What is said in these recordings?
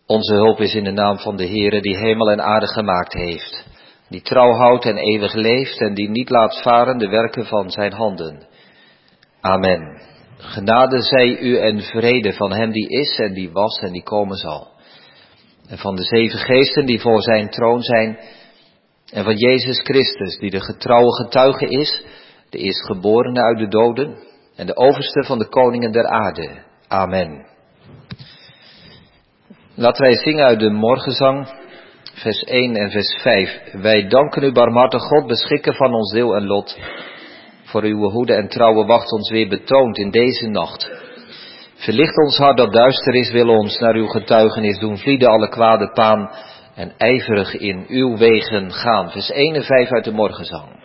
Onze hulp is in de naam van de Heere die hemel en aarde gemaakt heeft, die trouw houdt en eeuwig leeft en die niet laat varen de werken van zijn handen. Amen. Genade zij u en vrede van hem die is en die was en die komen zal. En van de 7 geesten die voor zijn troon zijn. En van Jezus Christus die de getrouwe getuige is, de eerstgeborene uit de doden en de overste van de koningen der aarde. Amen. Laten wij zingen uit de morgenzang, vers 1 en vers 5. Wij danken u, barmhartig God, beschikker van ons deel en lot. Voor uw hoede en trouwe wacht ons weer betoond in deze nacht. Verlicht ons hart dat duister is, wil ons naar uw getuigenis doen vlieden alle kwade paan en ijverig in uw wegen gaan. Vers 1 en 5 uit de morgenzang.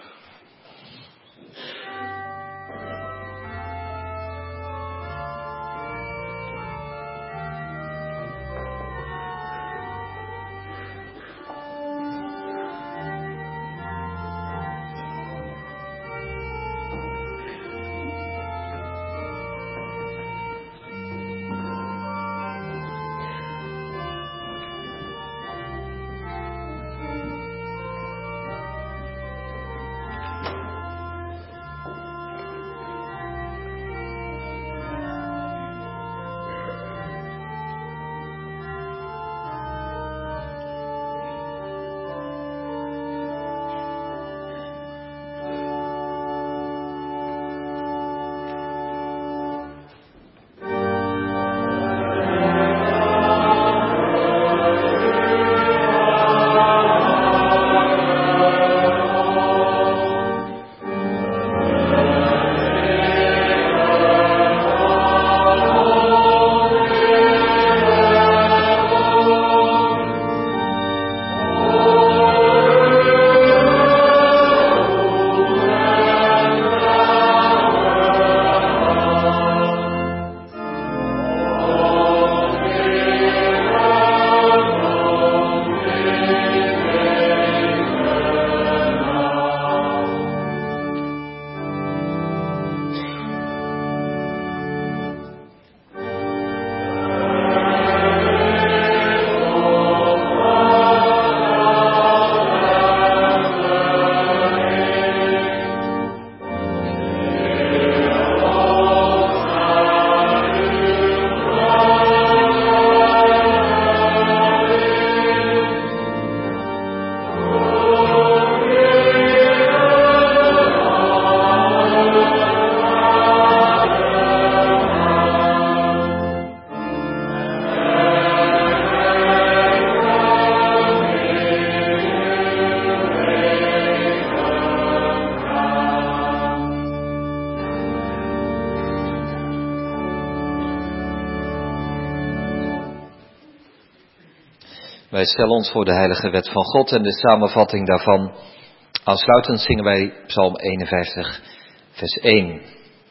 Wij stellen ons voor de heilige wet van God en de samenvatting daarvan. Aansluitend zingen wij Psalm 51, vers 1.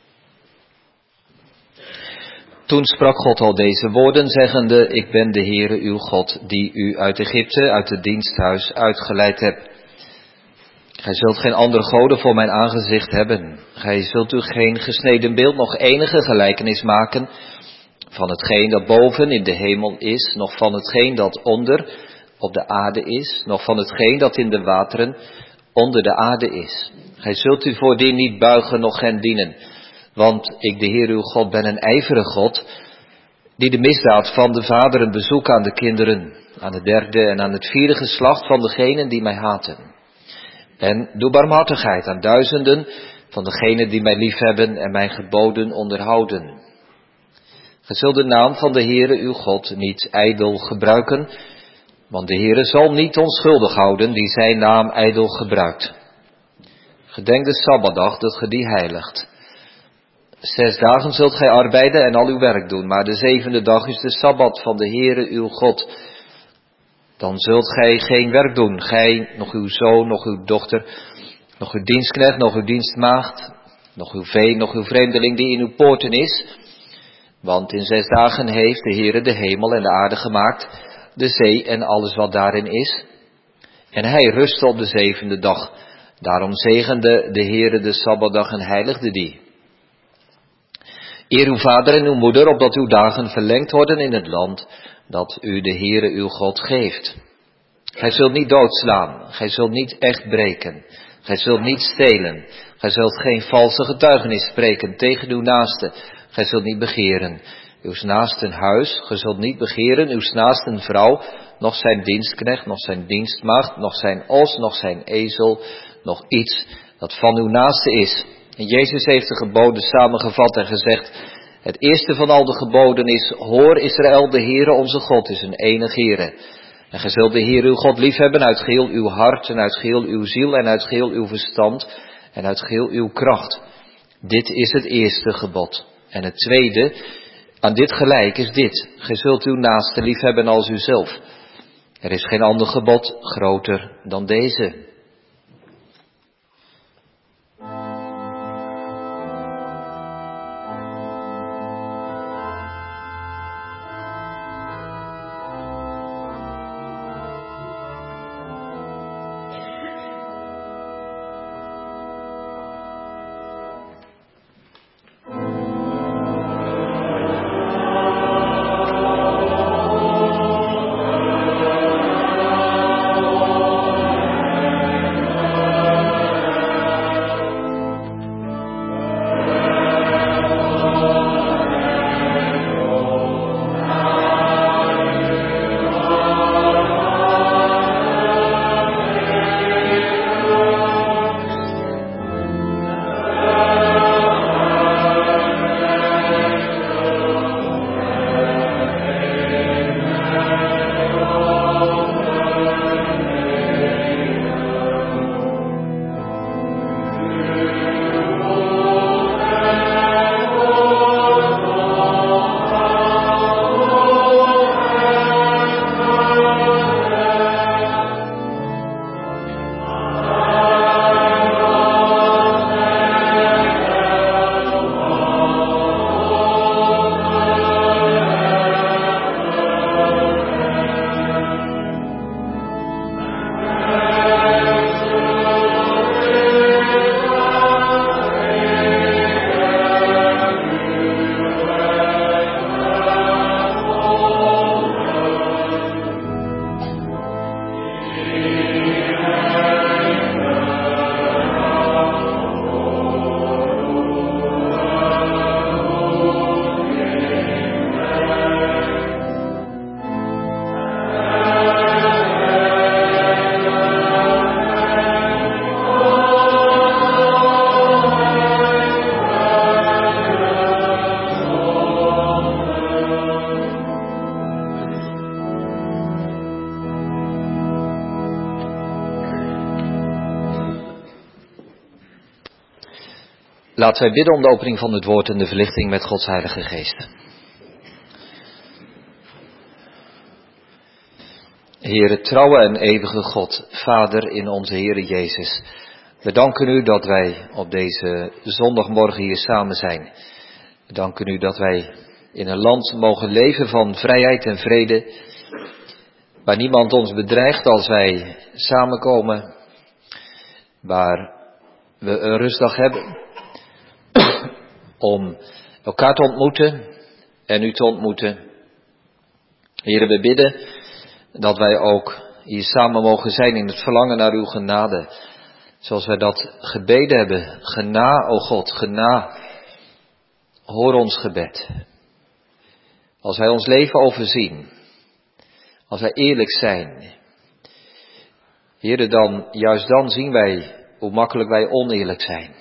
Toen sprak God al deze woorden, zeggende: Ik ben de Heere uw God, die u uit Egypte, uit het diensthuis uitgeleid hebt. Gij zult geen andere goden voor mijn aangezicht hebben. Gij zult u geen gesneden beeld, nog enige gelijkenis maken van hetgeen dat boven in de hemel is, nog van hetgeen dat onder op de aarde is, nog van hetgeen dat in de wateren onder de aarde is. Gij zult u voordien niet buigen, noch hen dienen, want ik, de Heer uw God, ben een ijverig God, die de misdaad van de vaderen bezoek aan de kinderen, aan het 3e en aan het 4e geslacht van degenen die mij haten. En doe barmhartigheid aan duizenden van degenen die mij liefhebben en mijn geboden onderhouden. Gij zult de naam van de Heere uw God niet ijdel gebruiken, want de Heere zal niet onschuldig houden die zijn naam ijdel gebruikt. Gedenk de Sabbatdag dat ge die heiligt. 6 dagen zult gij arbeiden en al uw werk doen, maar de 7e dag is de Sabbat van de Heere uw God. Dan zult gij geen werk doen, gij, nog uw zoon, nog uw dochter, nog uw dienstknecht, nog uw dienstmaagd, nog uw vee, nog uw vreemdeling die in uw poorten is. Want in 6 dagen heeft de Heere de hemel en de aarde gemaakt, de zee en alles wat daarin is. En hij rustte op de 7e dag. Daarom zegende de Heere de Sabbatdag en heiligde die. Eer uw vader en uw moeder, opdat uw dagen verlengd worden in het land dat u de Heere uw God geeft. Gij zult niet doodslaan, gij zult niet echt breken, gij zult niet stelen, gij zult geen valse getuigenis spreken tegen uw naaste, gij zult niet begeren uws naasten huis, gij zult niet begeren uws naasten vrouw, noch zijn dienstknecht, noch zijn dienstmaagd, noch zijn os, noch zijn ezel, nog iets dat van uw naaste is. En Jezus heeft de geboden samengevat en gezegd, het eerste van al de geboden is, hoor Israël, de Heere onze God is een enig Heere. En gij zult de Heer uw God liefhebben uit geheel uw hart en uit geheel uw ziel en uit geheel uw verstand en uit geheel uw kracht. Dit is het eerste gebod. En het tweede, aan dit gelijk is dit, gij zult uw naaste liefhebben als uzelf. Er is geen ander gebod groter dan deze. Laten wij bidden om de opening van het woord en de verlichting met Gods Heilige Geest. Heere, trouwe en eeuwige God, Vader in onze Heere Jezus. We danken u dat wij op deze zondagmorgen hier samen zijn. We danken u dat wij in een land mogen leven van vrijheid en vrede, waar niemand ons bedreigt als wij samenkomen, waar we een rustdag hebben om elkaar te ontmoeten en u te ontmoeten. Heere, we bidden dat wij ook hier samen mogen zijn in het verlangen naar uw genade. Zoals wij dat gebeden hebben. Gena, o God, gena. Hoor ons gebed. Als wij ons leven overzien. Als wij eerlijk zijn. Heere, juist dan zien wij hoe makkelijk wij oneerlijk zijn.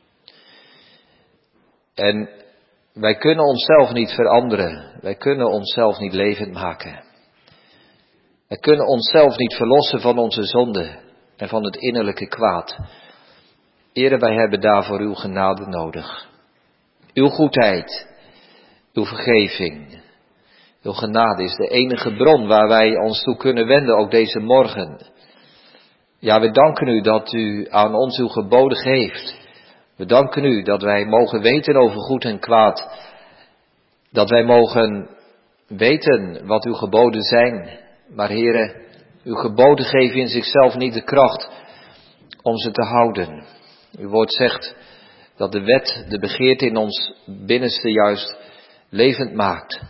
En wij kunnen onszelf niet veranderen. Wij kunnen onszelf niet levend maken. Wij kunnen onszelf niet verlossen van onze zonde en van het innerlijke kwaad. Heere, wij hebben daarvoor uw genade nodig. Uw goedheid, uw vergeving, uw genade is de enige bron waar wij ons toe kunnen wenden, ook deze morgen. Ja, we danken u dat u aan ons uw geboden geeft. We danken u dat wij mogen weten over goed en kwaad. Dat wij mogen weten wat uw geboden zijn. Maar Heere, uw geboden geven in zichzelf niet de kracht om ze te houden. Uw woord zegt, dat de wet de begeerte in ons binnenste juist levend maakt.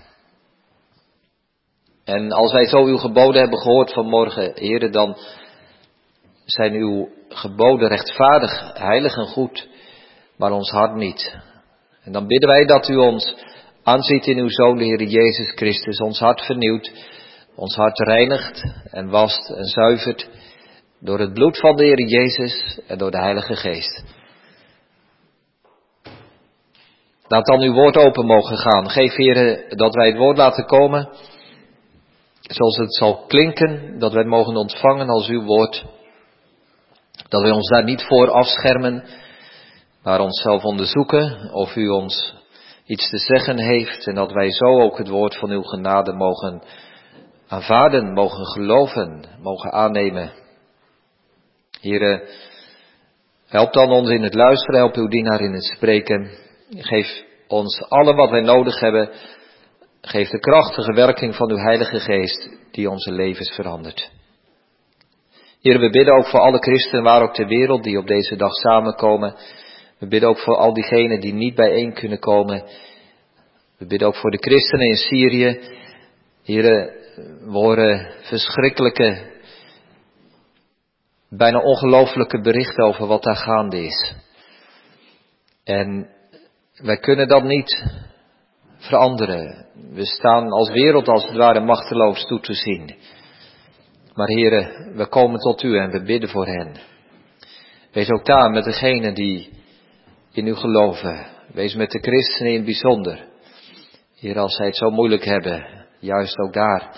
En als wij zo uw geboden hebben gehoord vanmorgen, Heere, dan zijn uw geboden rechtvaardig, heilig en goed, maar ons hart niet. En dan bidden wij dat u ons aanziet in uw Zoon, de Heer Jezus Christus, ons hart vernieuwt, ons hart reinigt en wast en zuivert door het bloed van de Heer Jezus en door de Heilige Geest. Laat dan uw woord open mogen gaan. Geef, Heere, dat wij het woord laten komen, zoals het zal klinken, dat wij het mogen ontvangen als uw woord. Dat wij ons daar niet voor afschermen, maar onszelf onderzoeken of u ons iets te zeggen heeft. En dat wij zo ook het woord van uw genade mogen aanvaarden, mogen geloven, mogen aannemen. Heere, help dan ons in het luisteren, help uw dienaar in het spreken. Geef ons alle wat wij nodig hebben. Geef de krachtige werking van uw Heilige Geest die onze levens verandert. Heer, we bidden ook voor alle christenen, waar ook ter wereld, die op deze dag samenkomen. We bidden ook voor al diegenen die niet bijeen kunnen komen. We bidden ook voor de christenen in Syrië. Heer, we horen verschrikkelijke, bijna ongelooflijke berichten over wat daar gaande is. En wij kunnen dat niet veranderen. We staan als wereld als het ware machteloos toe te zien. Maar Heere, we komen tot u en we bidden voor hen. Wees ook daar met degenen die in u geloven. Wees met de christenen in het bijzonder. Heer, als zij het zo moeilijk hebben, juist ook daar.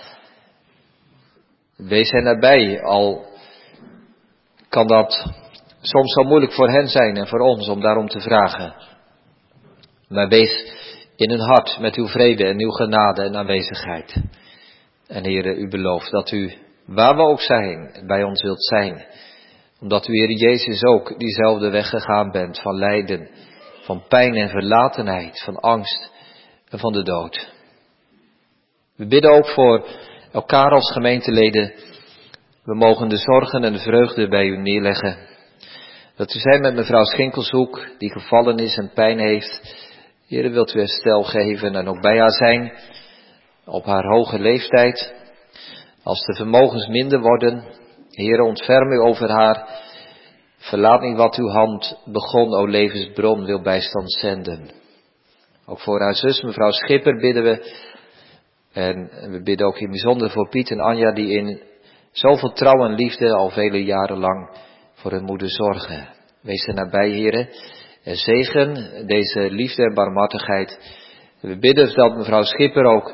Wees hen nabij, al kan dat soms zo moeilijk voor hen zijn en voor ons om daarom te vragen. Maar wees in hun hart met uw vrede en uw genade en aanwezigheid. En Heere, u belooft dat u, waar we ook zijn, bij ons wilt zijn. Omdat u, Heer Jezus, ook diezelfde weg gegaan bent van lijden, van pijn en verlatenheid, van angst en van de dood. We bidden ook voor elkaar als gemeenteleden. We mogen de zorgen en de vreugde bij u neerleggen. Dat u zijn met mevrouw Schinkelshoek, die gevallen is en pijn heeft. Heer, wilt u herstel geven en ook bij haar zijn, op haar hoge leeftijd. Als de vermogens minder worden, Heer, ontferm u over haar. Verlaat niet wat uw hand begon, o levensbron, wil bijstand zenden. Ook voor haar zus, mevrouw Schipper, bidden we. En we bidden ook in bijzonder voor Piet en Anja, die in zoveel trouw en liefde al vele jaren lang voor hun moeder zorgen. Wees er nabij, Heer, en zegen deze liefde en barmhartigheid. We bidden dat mevrouw Schipper ook,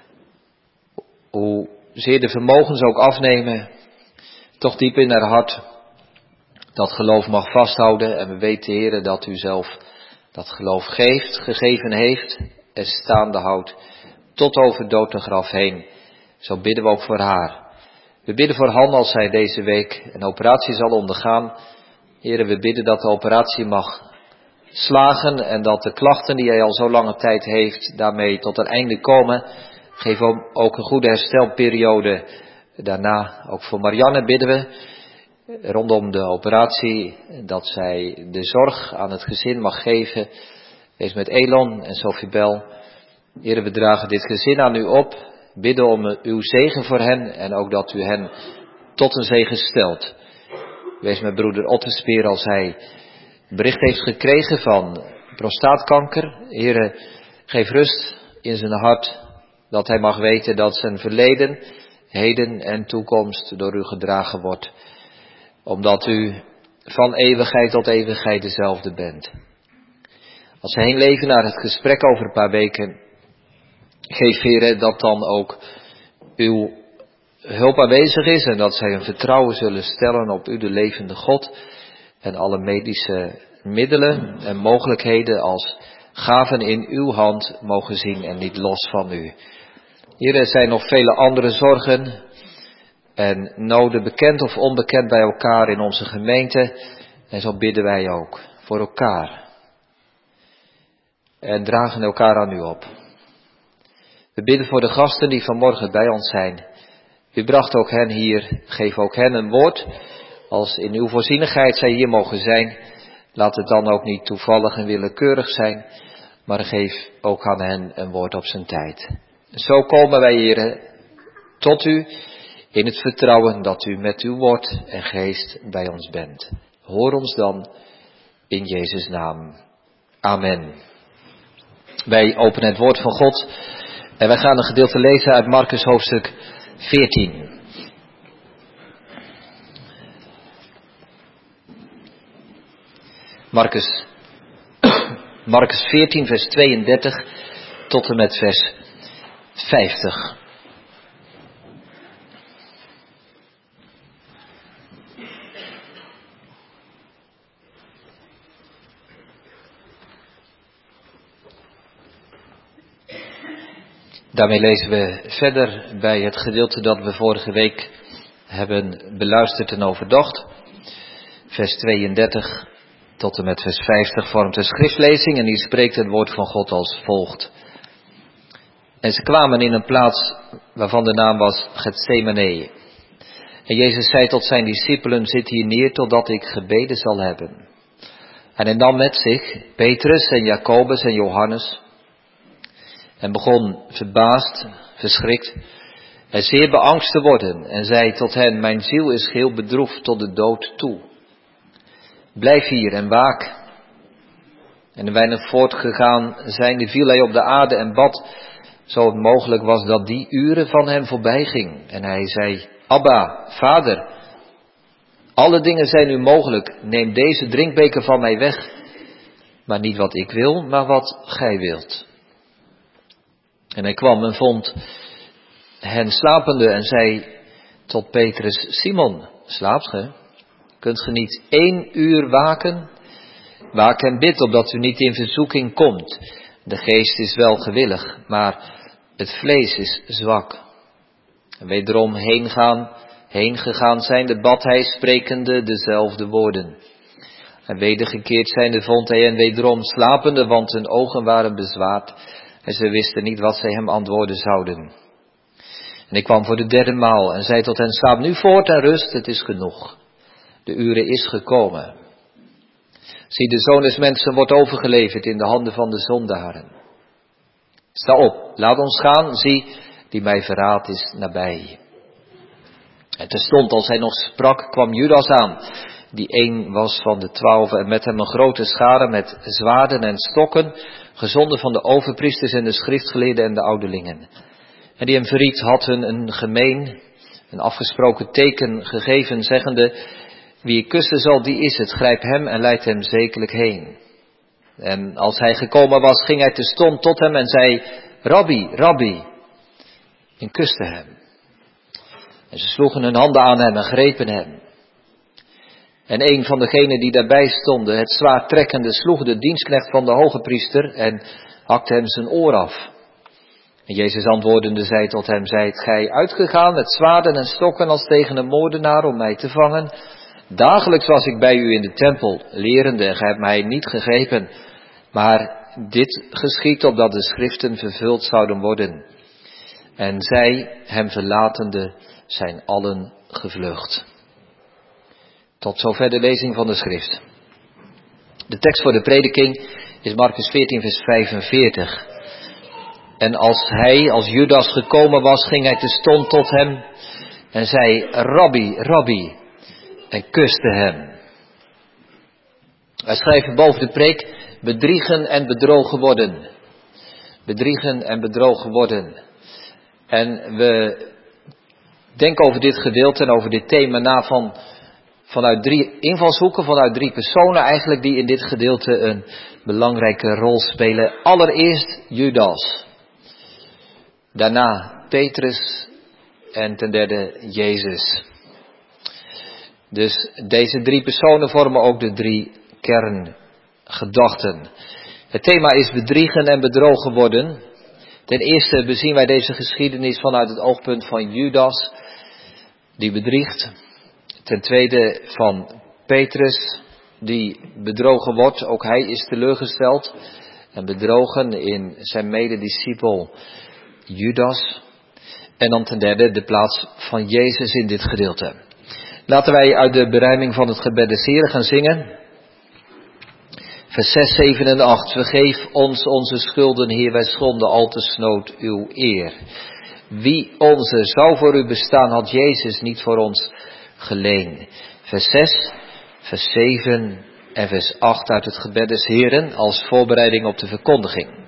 hoe zeer de vermogens ook afnemen, toch diep in haar hart dat geloof mag vasthouden. En we weten, Heer, dat u zelf dat geloof geeft, gegeven heeft en staande houdt tot over dood en graf heen. Zo bidden we ook voor haar. We bidden voor Han als zij deze week een operatie zal ondergaan. Heer, we bidden dat de operatie mag slagen en dat de klachten die hij al zo lange tijd heeft daarmee tot een einde komen. Geef ook een goede herstelperiode daarna. Ook voor Marianne bidden we rondom de operatie dat zij de zorg aan het gezin mag geven. Wees met Elon en Sophie Bel. Heer, we dragen dit gezin aan u op. Bidden om uw zegen voor hen en ook dat u hen tot een zegen stelt. Wees met broeder Ottespeer als hij bericht heeft gekregen van prostaatkanker. Heer, geef rust in zijn hart dat hij mag weten dat zijn verleden, heden en toekomst door u gedragen wordt. Omdat u van eeuwigheid tot eeuwigheid dezelfde bent. Als ze heen leven naar het gesprek over een paar weken, geef, Heer, dat dan ook uw hulp aanwezig is en dat zij hun vertrouwen zullen stellen op u, de levende God, en alle medische middelen en mogelijkheden als gaven in uw hand mogen zien en niet los van u. Hier er zijn nog vele andere zorgen en noden, bekend of onbekend, bij elkaar in onze gemeente. En zo bidden wij ook voor elkaar. En dragen elkaar aan u op. We bidden voor de gasten die vanmorgen bij ons zijn. U bracht ook hen hier, geef ook hen een woord. Als in uw voorzienigheid zij hier mogen zijn, Laat het dan ook niet toevallig en willekeurig zijn, maar geef ook aan hen een woord op zijn tijd. Zo komen wij, Heere, tot u in het vertrouwen dat u met uw woord en geest bij ons bent. Hoor ons dan in Jezus' naam. Amen. Wij openen het woord van God en wij gaan een gedeelte lezen uit Markus hoofdstuk 14. Markus 14 vers 32 tot en met vers 50. Daarmee lezen we verder bij het gedeelte dat we vorige week hebben beluisterd en overdacht. Vers 32 tot en met vers 50 vormt de schriftlezing en hier spreekt het woord van God als volgt. En ze kwamen in een plaats waarvan de naam was Getsemane. En Jezus zei tot zijn discipelen, zit hier neer totdat ik gebeden zal hebben. En hij nam met zich Petrus en Jacobus en Johannes en begon verbaasd, verschrikt en zeer beangst te worden en zei tot hen, mijn ziel is geheel bedroefd tot de dood toe. Blijf hier en waak. En een weinig voortgegaan zijnde viel hij op de aarde en bad, zo het mogelijk was dat die uren van hem voorbij ging. En hij zei, Abba, Vader, alle dingen zijn u mogelijk, neem deze drinkbeker van mij weg, maar niet wat ik wil, maar wat gij wilt. En hij kwam en vond hen slapende en zei tot Petrus, Simon, slaapt ge? Kunt ge niet 1 uur waken? Waak en bid, opdat u niet in verzoeking komt. De geest is wel gewillig, maar het vlees is zwak. En wederom heen gegaan zijnde bad hij, sprekende dezelfde woorden. En wedergekeerd zijnde vond hij hen wederom slapende, want hun ogen waren bezwaard. En ze wisten niet wat zij hem antwoorden zouden. En ik kwam voor de 3e maal en zei tot hen, slaap nu voort en rust, het is genoeg. De uren is gekomen. Zie, de Zoon des Mensen wordt overgeleverd in de handen van de zondaren. Sta op, laat ons gaan, zie, die mij verraadt is nabij. En terstond als hij nog sprak, kwam Judas aan, die een was van de 12 en met hem een grote schare met zwaarden en stokken, gezonden van de overpriesters en de schriftgeleerden en de ouderlingen. En die hem verried had hun een afgesproken teken gegeven, zeggende, wie ik kussen zal, die is het, grijp hem en leid hem zekerlijk heen. En als hij gekomen was, ging hij terstond tot hem en zei, Rabbi, Rabbi, en kuste hem. En ze sloegen hun handen aan hem en grepen hem. En een van degenen die daarbij stonden, het zwaard trekkende, sloeg de dienstknecht van de hoge priester en hakte hem zijn oor af. En Jezus antwoordende zei tot hem, zijt gij uitgegaan met zwaarden en stokken als tegen een moordenaar om mij te vangen? Dagelijks was ik bij u in de tempel, lerende, en gij hebt mij niet gegrepen. Maar dit geschiet opdat de schriften vervuld zouden worden. En zij, hem verlatende, zijn allen gevlucht. Tot zover de lezing van de schrift. De tekst voor de prediking is Markus 14 vers 45. En als Judas gekomen was, ging hij terstond tot hem en zei, Rabbi, Rabbi, en kuste hem. Wij schrijven boven de preek, bedriegen en bedrogen worden. Bedriegen en bedrogen worden. En we denken over dit gedeelte en over dit thema na vanuit 3 invalshoeken, vanuit 3 personen eigenlijk die in dit gedeelte een belangrijke rol spelen. Allereerst Judas. Daarna Petrus en ten derde Jezus. Dus deze 3 personen vormen ook de 3 kerngedachten. Het thema is bedriegen en bedrogen worden. Ten eerste bezien wij deze geschiedenis vanuit het oogpunt van Judas, die bedriegt. Ten tweede van Petrus, die bedrogen wordt. Ook hij is teleurgesteld en bedrogen in zijn medediscipel Judas. En dan ten derde de plaats van Jezus in dit gedeelte. Laten wij uit de berijming van het gebed des Heren gaan zingen. Vers 6, 7 en 8. Vergeef ons onze schulden, Heer, wij schonden al te snood uw eer. Wie onze zou voor u bestaan, had Jezus niet voor ons geleen. Vers 6, vers 7 en vers 8 uit het gebed des Heeren als voorbereiding op de verkondiging.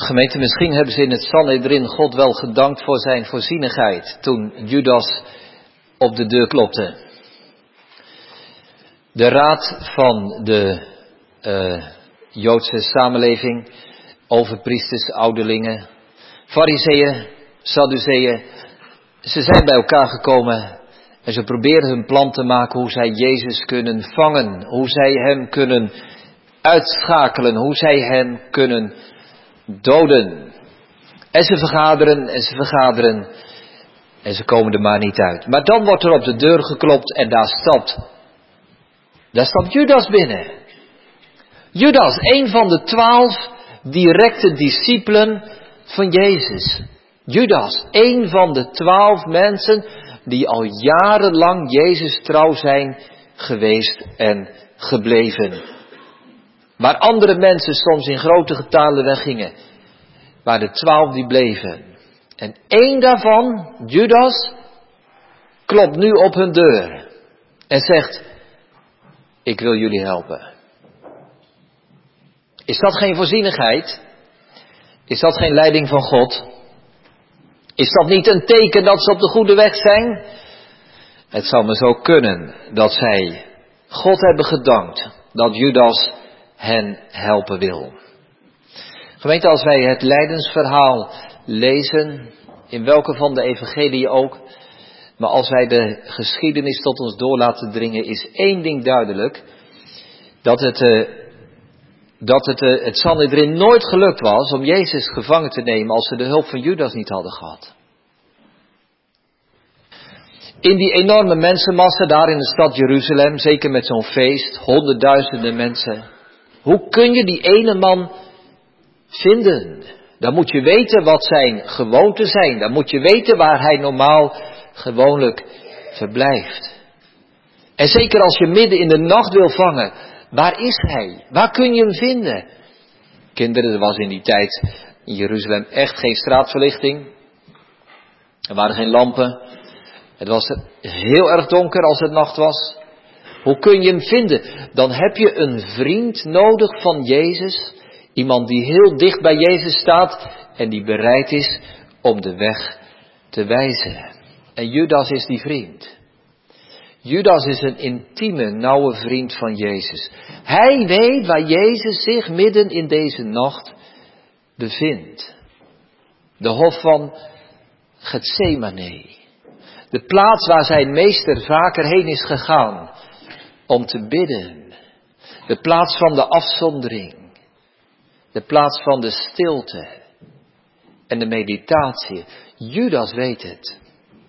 Gemeente, misschien hebben ze in het Sanhedrin God wel gedankt voor zijn voorzienigheid toen Judas op de deur klopte. De raad van de Joodse samenleving, overpriesters, ouderlingen, Farizeeën, Sadduceeën, ze zijn bij elkaar gekomen en ze proberen hun plan te maken hoe zij Jezus kunnen vangen, hoe zij hem kunnen uitschakelen, hoe zij hem kunnen doden. En ze vergaderen en ze vergaderen en ze komen er maar niet uit. Maar dan wordt er op de deur geklopt en daar stapt Judas binnen. Judas, een van de 12 directe discipelen van Jezus. Judas, een van de 12 mensen die al jarenlang Jezus trouw zijn geweest en gebleven. Waar andere mensen soms in grote getalen weggingen. Maar de 12 die bleven. En één daarvan, Judas, klopt nu op hun deur. En zegt, ik wil jullie helpen. Is dat geen voorzienigheid? Is dat geen leiding van God? Is dat niet een teken dat ze op de goede weg zijn? Het zou maar zo kunnen dat zij God hebben gedankt dat Judas hen helpen wil. Gemeente, als wij het lijdensverhaal lezen, in welke van de evangelieën ook, maar als wij de geschiedenis tot ons door laten dringen, is één ding duidelijk, dat het Sanhedrin nooit gelukt was om Jezus gevangen te nemen als ze de hulp van Judas niet hadden gehad. In die enorme mensenmassa daar in de stad Jeruzalem, zeker met zo'n feest, honderdduizenden mensen. Hoe kun je die ene man vinden? Dan moet je weten wat zijn gewoonten zijn. Dan moet je weten waar hij normaal gewoonlijk verblijft. En zeker als je midden in de nacht wil vangen, waar is hij? Waar kun je hem vinden? Kinderen, er was in die tijd in Jeruzalem echt geen straatverlichting. Er waren geen lampen. Het was heel erg donker als het nacht was. Hoe kun je hem vinden? Dan heb je een vriend nodig van Jezus. Iemand die heel dicht bij Jezus staat en die bereid is om de weg te wijzen. En Judas is die vriend. Judas is een intieme, nauwe vriend van Jezus. Hij weet waar Jezus zich midden in deze nacht bevindt. De hof van Getsemane. De plaats waar zijn meester vaker heen is gegaan om te bidden. De plaats van de afzondering. De plaats van de stilte en de meditatie. Judas weet het.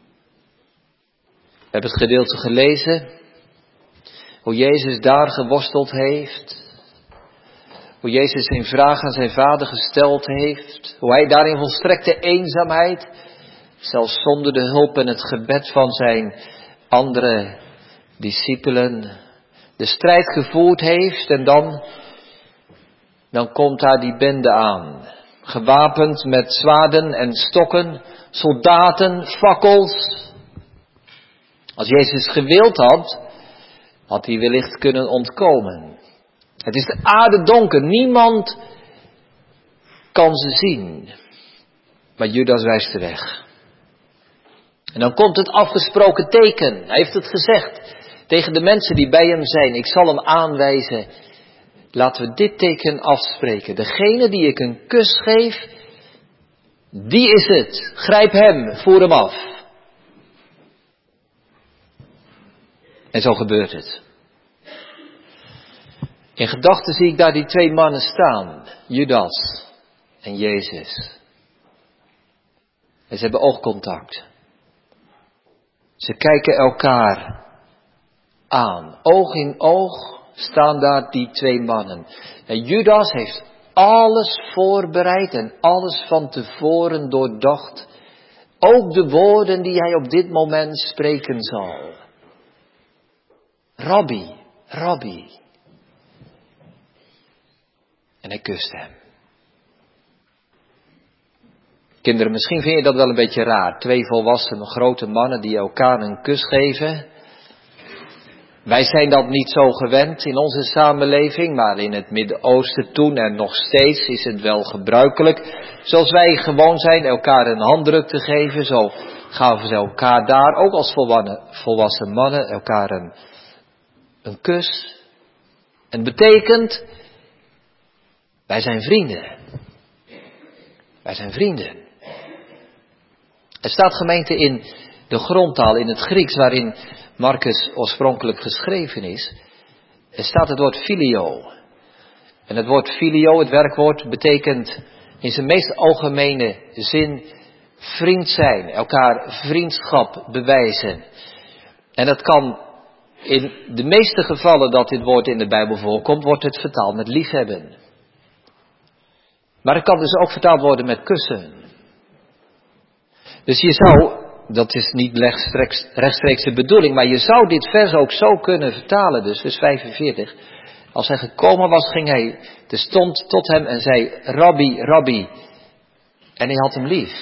We hebben het gedeelte gelezen. Hoe Jezus daar geworsteld heeft. Hoe Jezus zijn vraag aan zijn vader gesteld heeft. Hoe hij daar in volstrekte eenzaamheid, zelfs zonder de hulp en het gebed van zijn andere discipelen, de strijd gevoerd heeft. En dan komt daar die bende aan. Gewapend met zwaarden en stokken, soldaten, fakkels. Als Jezus gewild had hij wellicht kunnen ontkomen. Het is de aarde donker, niemand kan ze zien. Maar Judas wijst de weg. En dan komt het afgesproken teken. Hij heeft het gezegd tegen de mensen die bij hem zijn. Ik zal hem aanwijzen. Laten we dit teken afspreken. Degene die ik een kus geef, die is het. Grijp hem, voer hem af. En zo gebeurt het. In gedachten zie ik daar die 2 mannen staan. Judas en Jezus. En ze hebben oogcontact. Ze kijken elkaar aan. Oog in oog staan daar die 2 mannen. En Judas heeft alles voorbereid en alles van tevoren doordacht. Ook de woorden die hij op dit moment spreken zal. Rabbi, Rabbi. En hij kust hem. Kinderen, misschien vind je dat wel een beetje raar. 2 volwassen grote mannen die elkaar een kus geven. Wij zijn dat niet zo gewend in onze samenleving, maar in het Midden-Oosten toen en nog steeds is het wel gebruikelijk. Zoals wij gewoon zijn elkaar een handdruk te geven, zo gaven ze elkaar daar, ook als volwassen mannen, elkaar een kus. En het betekent, wij zijn vrienden. Wij zijn vrienden. Er staat, gemeente, in de grondtaal, in het Grieks, waarin Marcus oorspronkelijk geschreven is, er staat het woord filio. En het woord filio, het werkwoord, betekent in zijn meest algemene zin vriend zijn, elkaar vriendschap bewijzen. En dat kan in de meeste gevallen dat dit woord in de Bijbel voorkomt, wordt het vertaald met liefhebben. Maar het kan dus ook vertaald worden met kussen. Dus je zou, dat is niet rechtstreeks de bedoeling, maar je zou dit vers ook zo kunnen vertalen, dus vers 45. Als hij gekomen was, ging hij terstond tot hem en zei, Rabbi, Rabbi. En hij had hem lief.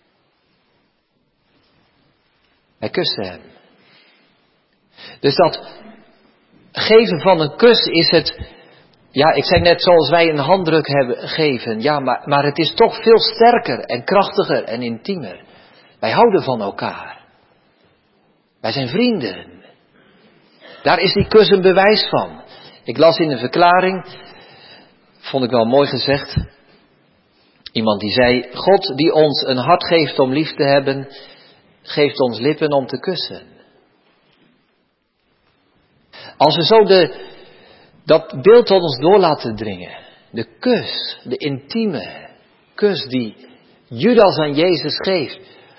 Hij kuste hem. Dus dat geven van een kus is het, ja, ik zei net zoals wij een handdruk geven, ja, maar het is toch veel sterker en krachtiger en intiemer. Wij houden van elkaar. Wij zijn vrienden. Daar is die kus een bewijs van. Ik las in een verklaring, vond ik wel mooi gezegd, iemand die zei, God die ons een hart geeft om lief te hebben, geeft ons lippen om te kussen. Als we zo dat beeld tot ons door laten dringen, de kus, de intieme kus die Judas aan Jezus geeft,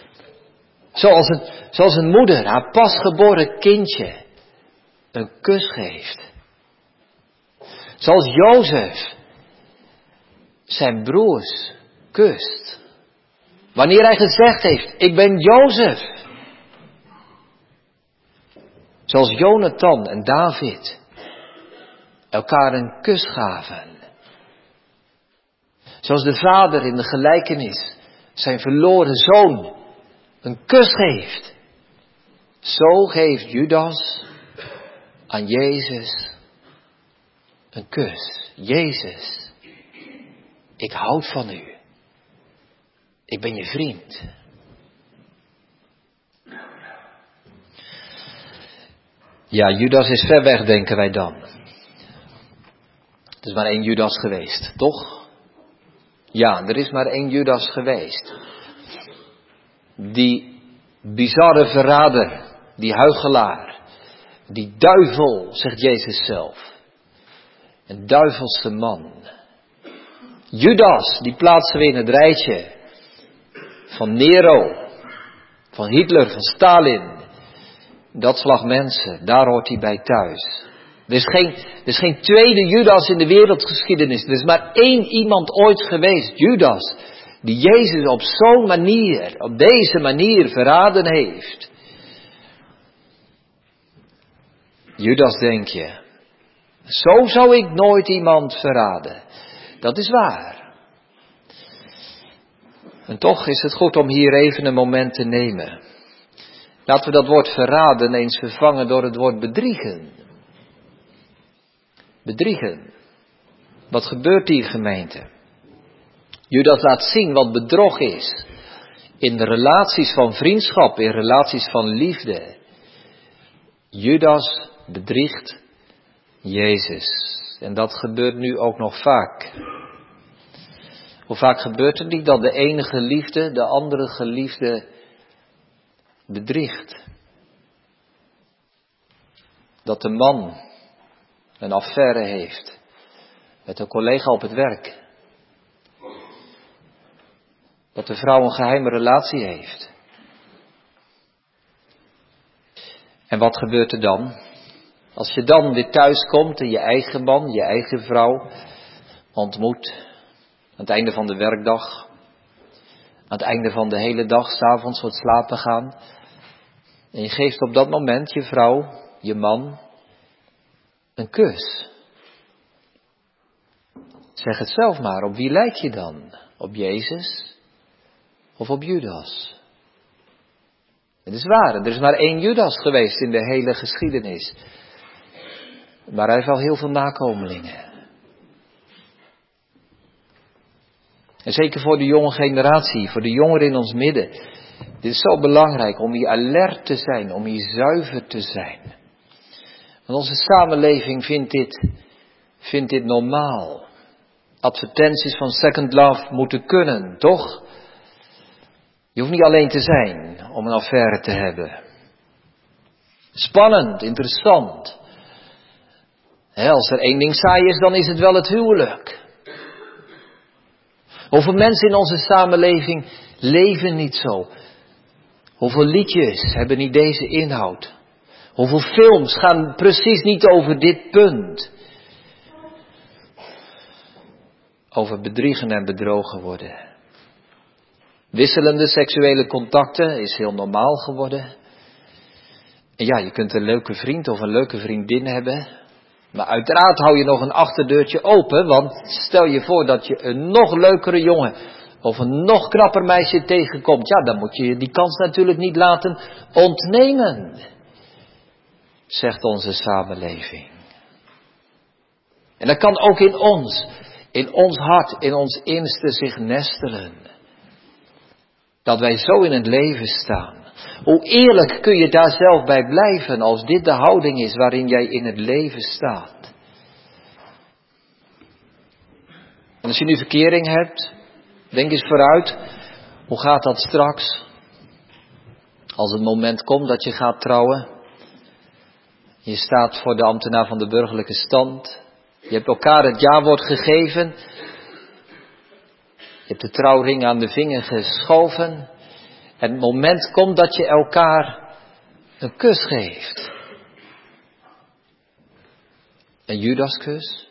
zoals een moeder haar pasgeboren kindje een kus geeft. Zoals Jozef zijn broers kust. Wanneer hij gezegd heeft, ik ben Jozef. Zoals Jonathan en David elkaar een kus gaven. Zoals de vader in de gelijkenis zijn verloren zoon een kus geeft. Zo geeft Judas aan Jezus een kus. Jezus, ik houd van u. Ik ben je vriend. Ja, Judas is ver weg, denken wij dan. Er is maar één Judas geweest, toch? Ja, er is maar één Judas geweest. Die bizarre verrader, die huichelaar, die duivel, zegt Jezus zelf. Een duivelse man. Judas, die plaatsen we in het rijtje van Nero, van Hitler, van Stalin. Dat slag mensen, daar hoort hij bij thuis. Er is geen tweede Judas in de wereldgeschiedenis. Er is maar één iemand ooit geweest, Judas, die Jezus op zo'n manier, op deze manier verraden heeft. Judas, denk je, zo zou ik nooit iemand verraden. Dat is waar. En toch is het goed om hier even een moment te nemen. Laten we dat woord verraden eens vervangen door het woord bedriegen. Bedriegen. Wat gebeurt hier, gemeente? Judas laat zien wat bedrog is. In de relaties van vriendschap, in relaties van liefde. Judas bedriegt Jezus. En dat gebeurt nu ook nog vaak. Hoe vaak gebeurt het niet dat de ene geliefde de andere geliefde bedriegt? Dat de man een affaire heeft met een collega op het werk. Dat de vrouw een geheime relatie heeft. En wat gebeurt er dan? Als je dan weer thuis komt en je eigen man, je eigen vrouw ontmoet. Aan het einde van de werkdag. Aan het einde van de hele dag, 's avonds voor het slapen gaan. En je geeft op dat moment je vrouw, je man, een kus. Zeg het zelf maar, op wie lijk je dan? Op Jezus of op Judas? Het is waar, er is maar één Judas geweest in de hele geschiedenis. Maar hij heeft wel heel veel nakomelingen. En zeker voor de jonge generatie, voor de jongeren in ons midden. Dit is zo belangrijk om hier alert te zijn, om hier zuiver te zijn. Want onze samenleving vindt dit normaal. Advertenties van Second Love moeten kunnen, toch? Je hoeft niet alleen te zijn om een affaire te hebben. Spannend, interessant. Als er één ding saai is, dan is het wel het huwelijk. Hoeveel mensen in onze samenleving leven niet zo? Hoeveel liedjes hebben niet deze inhoud? Hoeveel films gaan precies niet over dit punt? Over bedriegen en bedrogen worden. Wisselende seksuele contacten is heel normaal geworden. En ja, je kunt een leuke vriend of een leuke vriendin hebben. Maar uiteraard hou je nog een achterdeurtje open. Want stel je voor dat je een nog leukere jongen of een nog knapper meisje tegenkomt. Ja, dan moet je die kans natuurlijk niet laten ontnemen. Zegt onze samenleving. En dat kan ook in ons hart, in ons innerste zich nestelen. Dat wij zo in het leven staan. Hoe eerlijk kun je daar zelf bij blijven als dit de houding is waarin jij in het leven staat. En als je nu verkering hebt, denk eens vooruit, hoe gaat dat straks? Als het moment komt dat je gaat trouwen. Je staat voor de ambtenaar van de burgerlijke stand. Je hebt elkaar het jawoord gegeven. Je hebt de trouwring aan de vinger geschoven. En het moment komt dat je elkaar een kus geeft. Een Judaskus.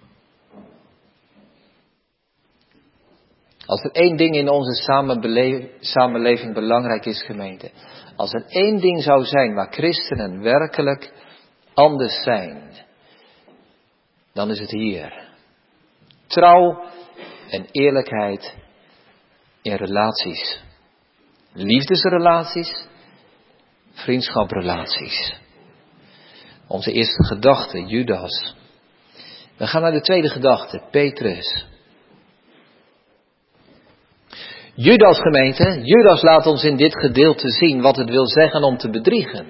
Als er één ding in onze samenleving belangrijk is, gemeente. Als er één ding zou zijn waar christenen werkelijk anders zijn. Dan is het hier. Trouw en eerlijkheid in relaties. Liefdesrelaties, vriendschaprelaties. Onze eerste gedachte, Judas. We gaan naar de tweede gedachte, Petrus. Judas, gemeente, Judas laat ons in dit gedeelte zien wat het wil zeggen om te bedriegen.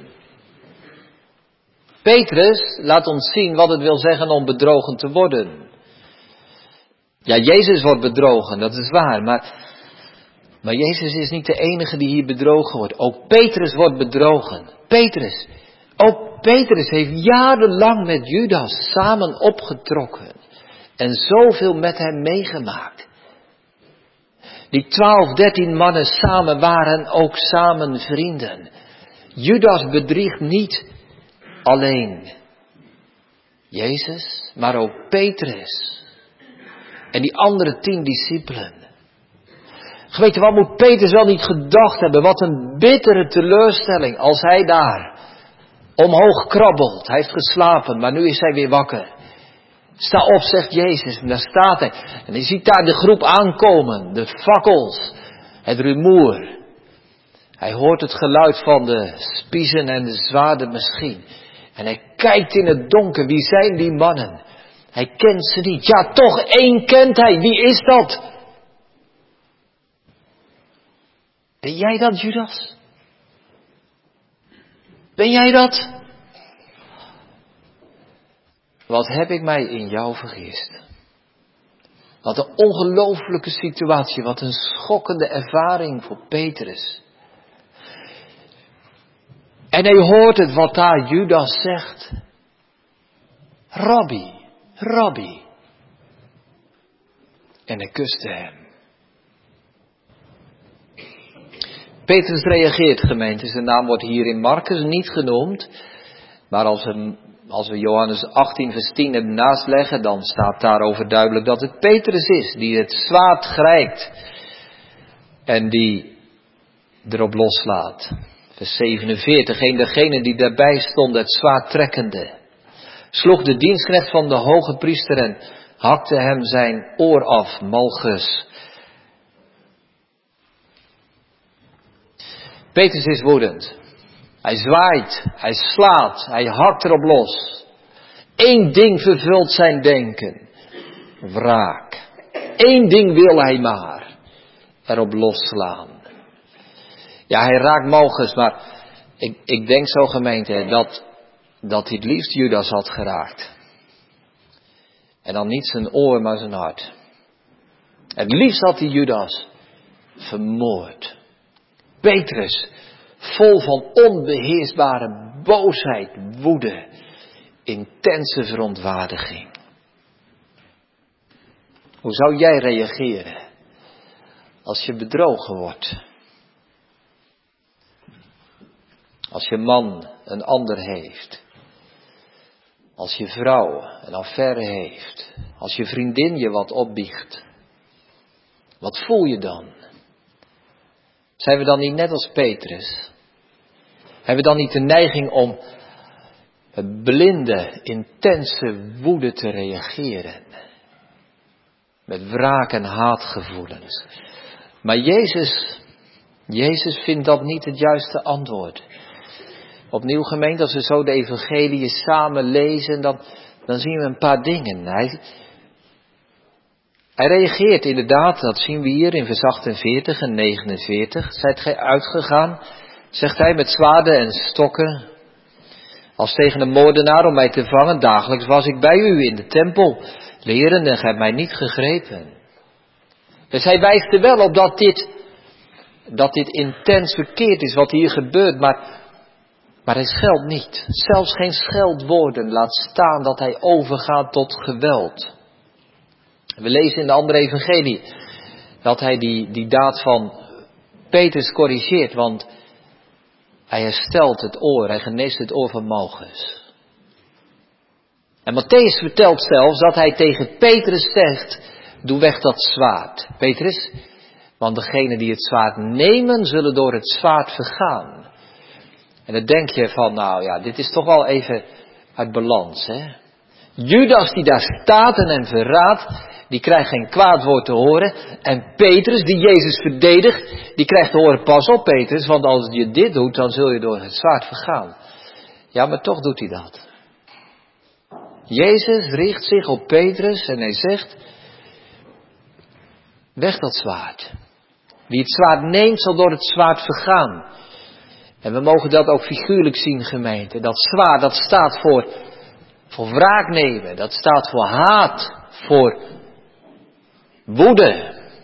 Petrus laat ons zien wat het wil zeggen om bedrogen te worden. Ja, Jezus wordt bedrogen, dat is waar, maar Jezus is niet de enige die hier bedrogen wordt. Ook Petrus wordt bedrogen. Ook Petrus heeft jarenlang met Judas samen opgetrokken. En zoveel met hem meegemaakt. Die 12, 13 mannen samen waren ook samen vrienden. Judas bedriegt niet alleen Jezus, maar ook Petrus. En die andere 10 discipelen. Weet je wat, moet Petrus wel niet gedacht hebben, wat een bittere teleurstelling als hij daar omhoog krabbelt. Hij heeft geslapen, maar nu is hij weer wakker. Sta op, zegt Jezus, en daar staat hij. En hij ziet daar de groep aankomen, de fakkels, het rumoer. Hij hoort het geluid van de spiezen en de zwaarden misschien. En hij kijkt in het donker, wie zijn die mannen? Hij kent ze niet. Ja, toch één kent hij, wie is dat? Ben jij dat, Judas? Ben jij dat? Wat heb ik mij in jou vergist? Wat een ongelooflijke situatie, wat een schokkende ervaring voor Petrus. En hij hoort het wat daar Judas zegt. Rabbi, Rabbi. En hij kuste hem. Petrus reageert, gemeente. Zijn naam wordt hier in Markus niet genoemd. Maar als we Johannes 18 vers 10 ernaast leggen, dan staat daarover duidelijk dat het Petrus is. Die het zwaard grijpt. En die erop loslaat. Vers 47. En degene die daarbij stond, het zwaard trekkende, sloeg de dienstknecht van de hoge priester en hakte hem zijn oor af, Malchus. Petrus is woedend. Hij zwaait, hij slaat, hij hakt erop los. één ding vervult zijn denken. Wraak. Eén ding wil hij maar. Erop losslaan. Ja, hij raakt Malchus, maar ik denk zo gemeente dat hij het liefst Judas had geraakt. En dan niet zijn oor, maar zijn hart. Het liefst had hij Judas vermoord. Petrus, vol van onbeheersbare boosheid, woede, intense verontwaardiging. Hoe zou jij reageren als je bedrogen wordt? Als je man een ander heeft. Als je vrouw een affaire heeft. Als je vriendin je wat opbiecht. Wat voel je dan? Zijn we dan niet net als Petrus? Hebben we dan niet de neiging om met blinde, intense woede te reageren? Met wraak en haatgevoelens. Maar Jezus vindt dat niet het juiste antwoord. Opnieuw gemeente, als we zo de evangeliën samen lezen, dan zien we een paar dingen. Hij reageert inderdaad, dat zien we hier in vers 48 en 49. Zijt gij uitgegaan, zegt hij, met zwaarden en stokken, als tegen een moordenaar om mij te vangen. Dagelijks was ik bij u in de tempel, lerend en gij hebt mij niet gegrepen. Dus hij wijst er wel op dat dit intens verkeerd is wat hier gebeurt, maar hij scheldt niet. Zelfs geen scheldwoorden, laat staan dat hij overgaat tot geweld. We lezen in de andere evangelie dat hij die daad van Petrus corrigeert, want hij herstelt het oor, hij geneest het oor van Malchus. En Mattheüs vertelt zelfs dat hij tegen Petrus zegt, doe weg dat zwaard, Petrus, want degenen die het zwaard nemen zullen door het zwaard vergaan. En dan denk je van, nou ja, dit is toch wel even uit balans, hè. Judas die daar staat en hem verraadt, die krijgt geen kwaad woord te horen. En Petrus, die Jezus verdedigt, die krijgt te horen, pas op Petrus, want als je dit doet, dan zul je door het zwaard vergaan. Ja, maar toch doet hij dat. Jezus richt zich op Petrus en hij zegt, weg dat zwaard. Wie het zwaard neemt, zal door het zwaard vergaan. En we mogen dat ook figuurlijk zien, gemeente. Dat zwaard, dat staat voor wraak nemen. Dat staat voor haat, voor woede.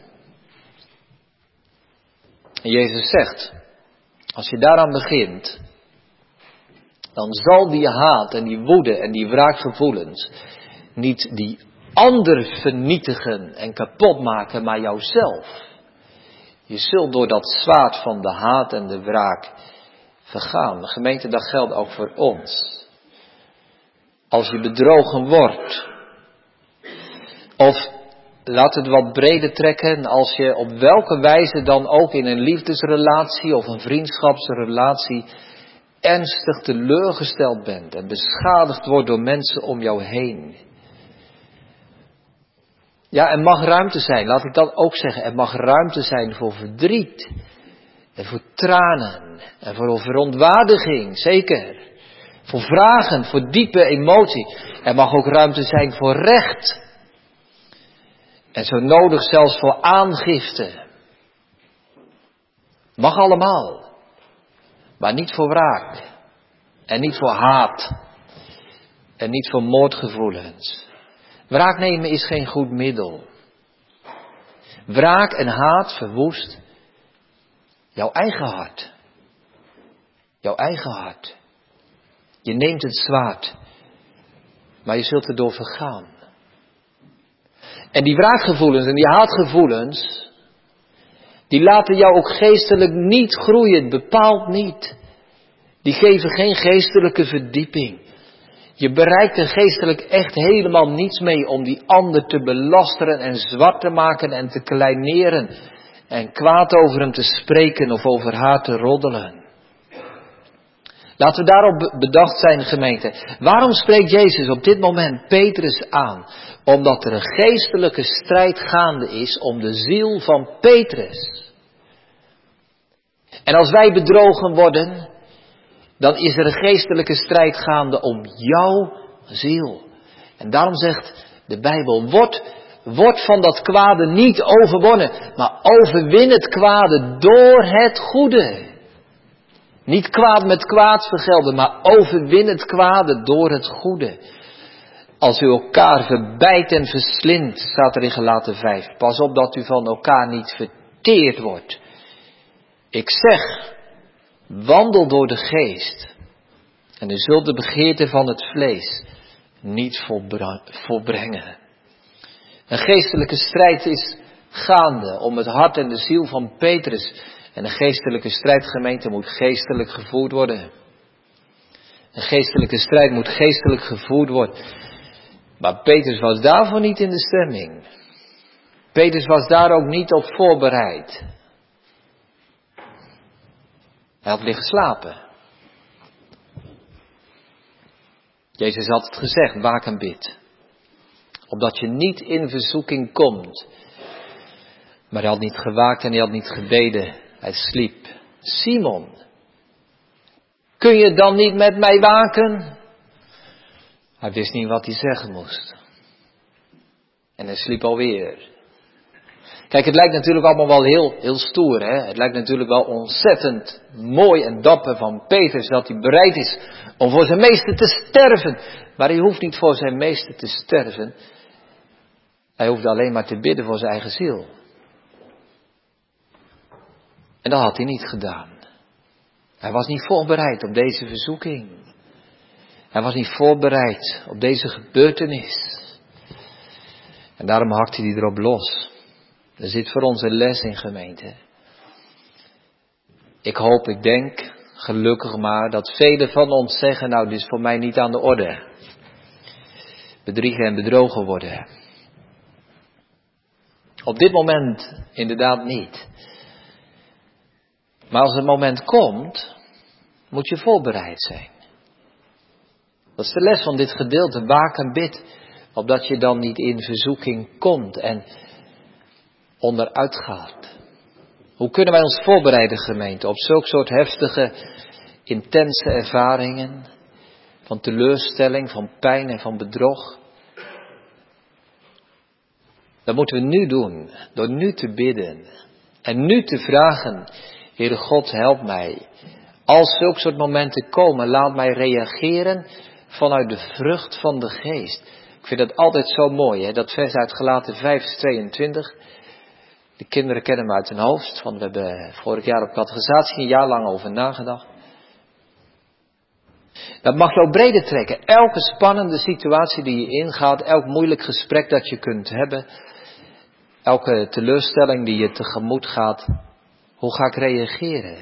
En Jezus zegt, als je daaraan begint, dan zal die haat en die woede en die wraakgevoelens niet die ander vernietigen en kapot maken, maar jouzelf. Je zult door dat zwaard van de haat en de wraak vergaan. Gemeente, dat geldt ook voor ons. Als je bedrogen wordt, of laat het wat breder trekken, als je op welke wijze dan ook in een liefdesrelatie of een vriendschapsrelatie ernstig teleurgesteld bent en beschadigd wordt door mensen om jou heen. Ja, er mag ruimte zijn, laat ik dat ook zeggen. Er mag ruimte zijn voor verdriet en voor tranen en voor verontwaardiging, zeker. Voor vragen, voor diepe emotie. Er mag ook ruimte zijn voor recht. En zo nodig zelfs voor aangifte. Mag allemaal. Maar niet voor wraak. En niet voor haat. En niet voor moordgevoelens. Wraak nemen is geen goed middel. Wraak en haat verwoest jouw eigen hart. Jouw eigen hart. Je neemt het zwaard, maar je zult erdoor vergaan. En die wraakgevoelens en die haatgevoelens, die laten jou ook geestelijk niet groeien, bepaald niet. Die geven geen geestelijke verdieping. Je bereikt er geestelijk echt helemaal niets mee om die ander te belasteren en zwart te maken en te kleineren. En kwaad over hem te spreken of over haar te roddelen. Laten we daarop bedacht zijn, gemeente. Waarom spreekt Jezus op dit moment Petrus aan? Omdat er een geestelijke strijd gaande is om de ziel van Petrus. En als wij bedrogen worden, dan is er een geestelijke strijd gaande om jouw ziel. En daarom zegt de Bijbel, word van dat kwade niet overwonnen, maar overwin het kwade door het goede. Niet kwaad met kwaad vergelden, maar overwin het kwade door het goede. Als u elkaar verbijt en verslindt, staat er in Galaten 5. Pas op dat u van elkaar niet verteerd wordt. Ik zeg, wandel door de geest. En u zult de begeerte van het vlees niet volbrengen. Een geestelijke strijd is gaande om het hart en de ziel van Petrus. En een geestelijke strijdgemeente moet geestelijk gevoerd worden. Een geestelijke strijd moet geestelijk gevoerd worden. Maar Petrus was daarvoor niet in de stemming. Petrus was daar ook niet op voorbereid. Hij had liggen slapen. Jezus had het gezegd, waak en bid. Opdat je niet in verzoeking komt. Maar hij had niet gewaakt en hij had niet gebeden. Hij sliep. Simon, kun je dan niet met mij waken? Hij wist niet wat hij zeggen moest. En hij sliep alweer. Kijk, het lijkt natuurlijk allemaal wel heel stoer, hè? Het lijkt natuurlijk wel ontzettend mooi en dapper van Petrus dat hij bereid is om voor zijn meester te sterven. Maar hij hoeft niet voor zijn meester te sterven. Hij hoeft alleen maar te bidden voor zijn eigen ziel. En dat had hij niet gedaan. Hij was niet voorbereid op deze verzoeking. Hij was niet voorbereid op deze gebeurtenis. En daarom hakte hij erop los. Er zit voor ons een les in, gemeente. Ik hoop, ik denk, gelukkig maar, dat velen van ons zeggen, nou, dit is voor mij niet aan de orde. Bedriegen en bedrogen worden. Op dit moment inderdaad niet. Maar als het moment komt, moet je voorbereid zijn. Dat is de les van dit gedeelte. Waak en bid, opdat je dan niet in verzoeking komt en onderuit gaat. Hoe kunnen wij ons voorbereiden, gemeente, op zulk soort heftige, intense ervaringen van teleurstelling, van pijn en van bedrog? Dat moeten we nu doen, door nu te bidden en nu te vragen, Heere God, help mij. Als zulk soort momenten komen, laat mij reageren vanuit de vrucht van de geest. Ik vind dat altijd zo mooi, hè? Dat vers uit Galaten 5, vers 22. De kinderen kennen me uit hun hoofd, want we hebben vorig jaar op catechisatie een jaar lang over nagedacht. Dat mag je ook breder trekken. Elke spannende situatie die je ingaat, elk moeilijk gesprek dat je kunt hebben, elke teleurstelling die je tegemoet gaat, hoe ga ik reageren?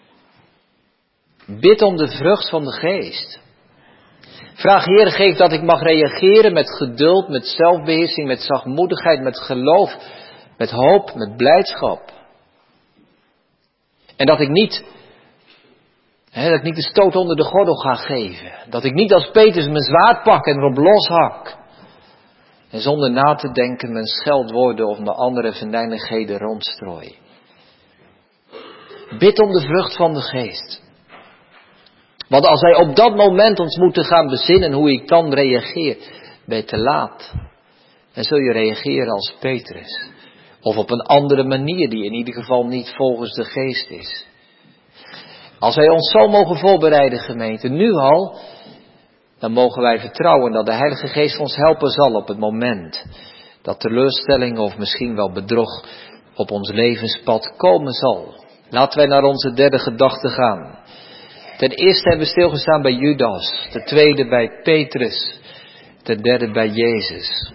Bid om de vrucht van de geest. Vraag, Heer, geef dat ik mag reageren met geduld, met zelfbeheersing, met zachtmoedigheid, met geloof, met hoop, met blijdschap. En dat ik niet de stoot onder de gordel ga geven. Dat ik niet als Petrus mijn zwaard pak en erop loshak. En zonder na te denken mijn scheldwoorden of mijn andere venijnigheden rondstrooi. Bid om de vrucht van de geest. Want als wij op dat moment ons moeten gaan bezinnen hoe ik dan reageer, ben je te laat. En zul je reageren als Petrus. Of op een andere manier die in ieder geval niet volgens de geest is. Als wij ons zo mogen voorbereiden, gemeente, nu al, dan mogen wij vertrouwen dat de Heilige Geest ons helpen zal op het moment dat teleurstelling of misschien wel bedrog op ons levenspad komen zal. Laten wij naar onze derde gedachte gaan. Ten eerste hebben we stilgestaan bij Judas, ten tweede bij Petrus, ten derde bij Jezus.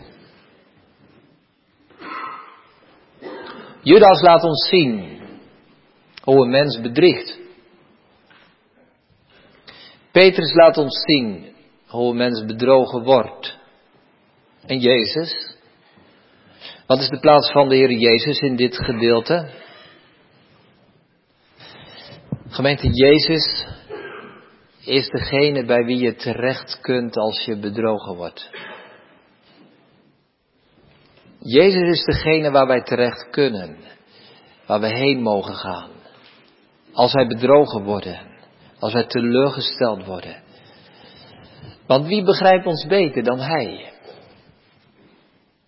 Judas laat ons zien hoe een mens bedriegt. Petrus laat ons zien hoe een mens bedrogen wordt. En Jezus? Wat is de plaats van de Heer Jezus in dit gedeelte? Gemeente, Jezus is degene bij wie je terecht kunt als je bedrogen wordt. Jezus is degene waar wij terecht kunnen. Waar we heen mogen gaan. Als wij bedrogen worden. Als wij teleurgesteld worden. Want wie begrijpt ons beter dan Hij?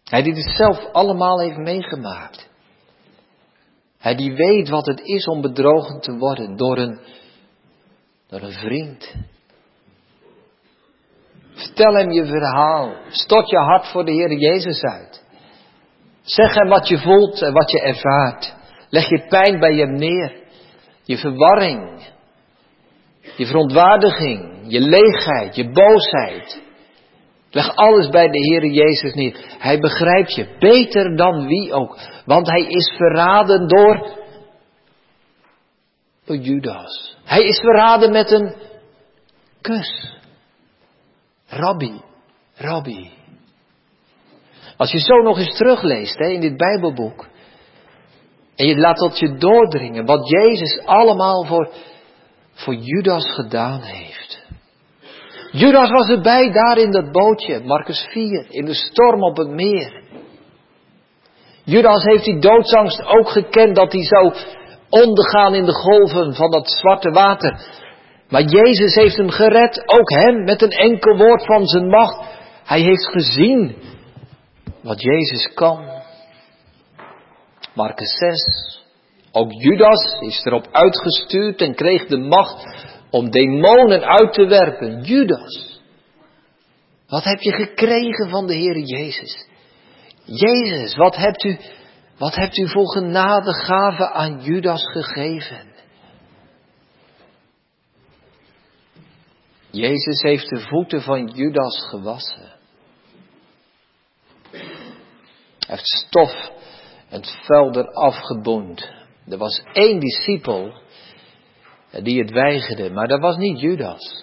Hij die het zelf allemaal heeft meegemaakt. Hij die weet wat het is om bedrogen te worden door een vriend. Vertel hem je verhaal. Stort je hart voor de Heer Jezus uit. Zeg hem wat je voelt en wat je ervaart. Leg je pijn bij hem neer. Je verwarring. Je verontwaardiging. Je leegheid. Je boosheid. Leg alles bij de Heer Jezus neer. Hij begrijpt je beter dan wie ook. Want hij is verraden door Judas. Hij is verraden met een kus. Rabbi. Als je zo nog eens terugleest in dit Bijbelboek. En je laat tot je doordringen wat Jezus allemaal voor Judas gedaan heeft. Judas was erbij daar in dat bootje, Marcus 4, in de storm op het meer. Judas heeft die doodsangst ook gekend dat hij zou ondergaan in de golven van dat zwarte water. Maar Jezus heeft hem gered, ook hem, met een enkel woord van zijn macht. Hij heeft gezien wat Jezus kan. Marcus 6. Ook Judas is erop uitgestuurd en kreeg de macht om demonen uit te werpen. Judas. Wat heb je gekregen van de Heer Jezus? Jezus, wat hebt u voor genadegave aan Judas gegeven? Jezus heeft de voeten van Judas gewassen. Hij heeft stof en het vuil eraf geboend. Er was 1 discipel die het weigerde, maar dat was niet Judas.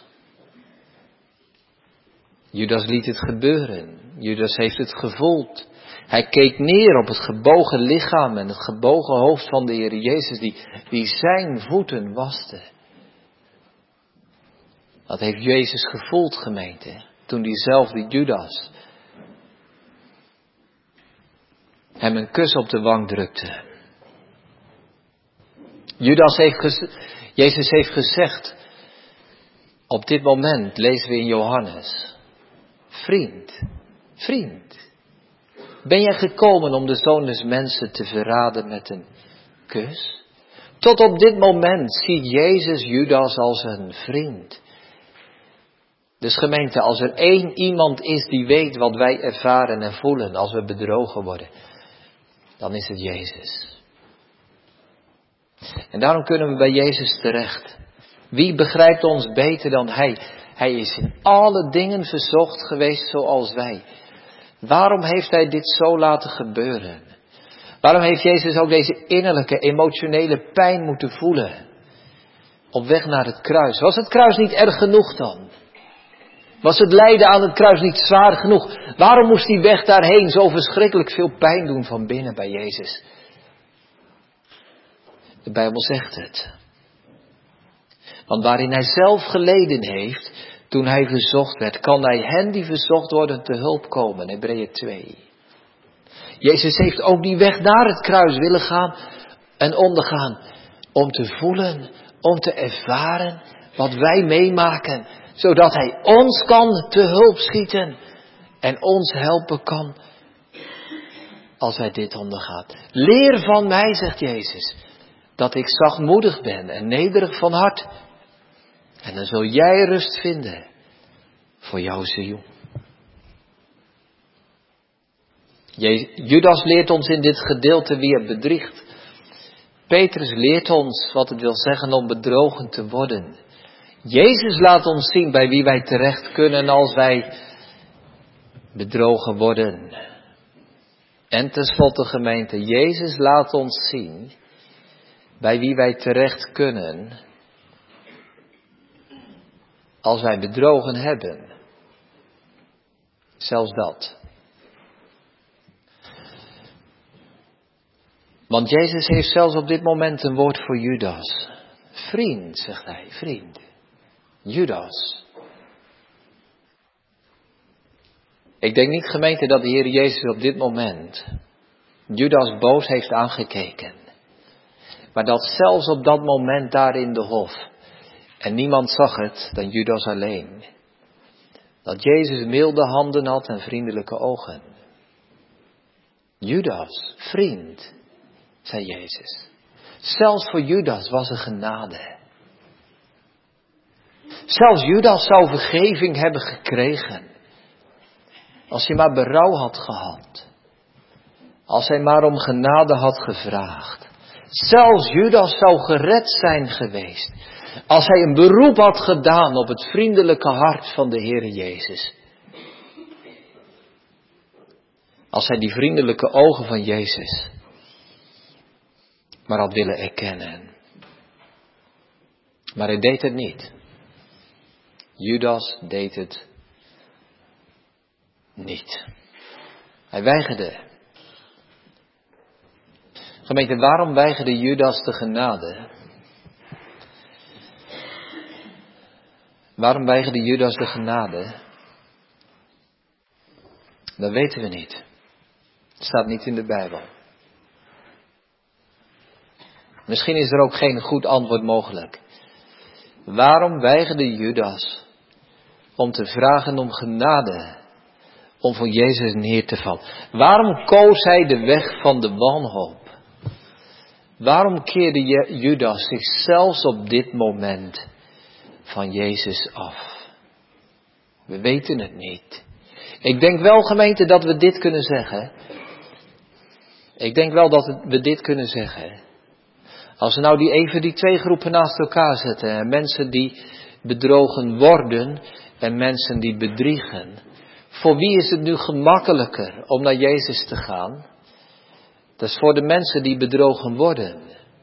Judas liet het gebeuren. Judas heeft het gevoeld. Hij keek neer op het gebogen lichaam en het gebogen hoofd van de Heer Jezus die zijn voeten waste. Dat heeft Jezus gevoeld, gemeente, toen diezelfde Judas hem een kus op de wang drukte. Jezus heeft gezegd, op dit moment lezen we in Johannes, vriend, ben jij gekomen om de Zoon des Mensen te verraden met een kus? Tot op dit moment ziet Jezus Judas als een vriend. Dus gemeente, als er 1 iemand is die weet wat wij ervaren en voelen als we bedrogen worden, dan is het Jezus. En daarom kunnen we bij Jezus terecht. Wie begrijpt ons beter dan Hij? Hij is in alle dingen verzocht geweest zoals wij. Waarom heeft Hij dit zo laten gebeuren? Waarom heeft Jezus ook deze innerlijke, emotionele pijn moeten voelen? Op weg naar het kruis. Was het kruis niet erg genoeg dan? Was het lijden aan het kruis niet zwaar genoeg? Waarom moest die weg daarheen zo verschrikkelijk veel pijn doen van binnen bij Jezus? De Bijbel zegt het. Want waarin Hij zelf geleden heeft, toen Hij verzocht werd, kan Hij hen die verzocht worden te hulp komen. Hebreeën 2. Jezus heeft ook die weg naar het kruis willen gaan en ondergaan. Om te voelen, om te ervaren wat wij meemaken. Zodat Hij ons kan te hulp schieten en ons helpen kan als wij dit ondergaan. Leer van mij, zegt Jezus, dat ik zachtmoedig ben en nederig van hart. En dan zul jij rust vinden voor jouw ziel. Judas leert ons in dit gedeelte wie het bedriegt. Petrus leert ons wat het wil zeggen om bedrogen te worden. Jezus laat ons zien bij wie wij terecht kunnen als wij bedrogen worden. En tenslotte, gemeente, Jezus laat ons zien bij wie wij terecht kunnen als wij bedrogen hebben. Zelfs dat. Want Jezus heeft zelfs op dit moment een woord voor Judas. Vriend, zegt Hij, vriend. Judas. Ik denk niet, gemeente, dat de Heer Jezus op dit moment Judas boos heeft aangekeken. Maar dat zelfs op dat moment daar in de hof, en niemand zag het dan Judas alleen, dat Jezus milde handen had en vriendelijke ogen. Judas, vriend, zei Jezus. Zelfs voor Judas was er genade. Zelfs Judas zou vergeving hebben gekregen. Als hij maar berouw had gehad. Als hij maar om genade had gevraagd. Zelfs Judas zou gered zijn geweest. Als hij een beroep had gedaan op het vriendelijke hart van de Heere Jezus. Als hij die vriendelijke ogen van Jezus maar had willen erkennen. Maar hij deed het niet. Judas deed het niet. Hij weigerde. Gemeente, waarom weigerde Judas de genade? Waarom weigerde Judas de genade? Dat weten we niet. Het staat niet in de Bijbel. Misschien is er ook geen goed antwoord mogelijk. Waarom weigerde Judas om te vragen om genade, om voor Jezus neer te vallen? Waarom koos hij de weg van de wanhoop? Waarom keerde Judas zich zelfs op dit moment van Jezus af? We weten het niet. Ik denk wel, gemeente, dat we dit kunnen zeggen. Ik denk wel dat we dit kunnen zeggen. Als we nou die twee groepen naast elkaar zetten. Mensen die bedrogen worden en mensen die bedriegen. Voor wie is het nu gemakkelijker om naar Jezus te gaan? Dat is voor de mensen die bedrogen worden.